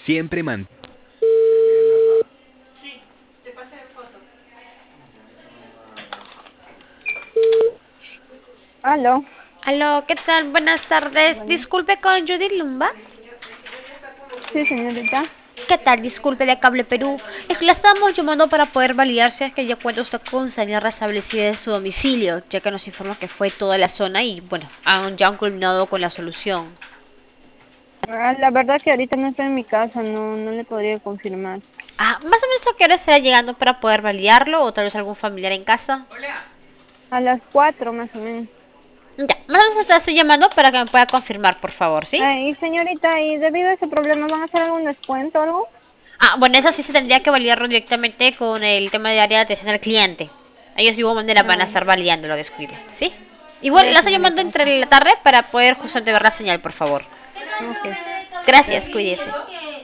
Siempre mantén. Aló. Aló, ¿qué tal? Buenas tardes. Bueno, Disculpe con Judith Lumba. sí, señorita. ¿Qué tal? Disculpe de Cable Perú. Es que la estamos llamando para poder validar si es que ya cuenta usted con salida restablecida en su domicilio, ya que nos informa que fue toda la zona y, bueno, ya han culminado con la solución. La verdad que ahorita no estoy en mi casa, no le podría confirmar. Ah, más o menos a qué hora estará llegando para poder validarlo o tal vez algún familiar en casa. A las 4 más o menos. Ya, más o menos la estoy llamando para que me pueda confirmar, por favor, ¿sí? Y señorita, ¿y debido a ese problema van a hacer algún descuento o algo? Ah, bueno, eso sí se tendría que validarlo directamente con el tema de área de atención al cliente. Ellos de igual manera van a Ah, estar validándolo, descuide, ¿sí? Igual ya, la estoy llamando señorita. entre la tarde para poder justamente ver la señal, por favor. Ok. Gracias, cuídese.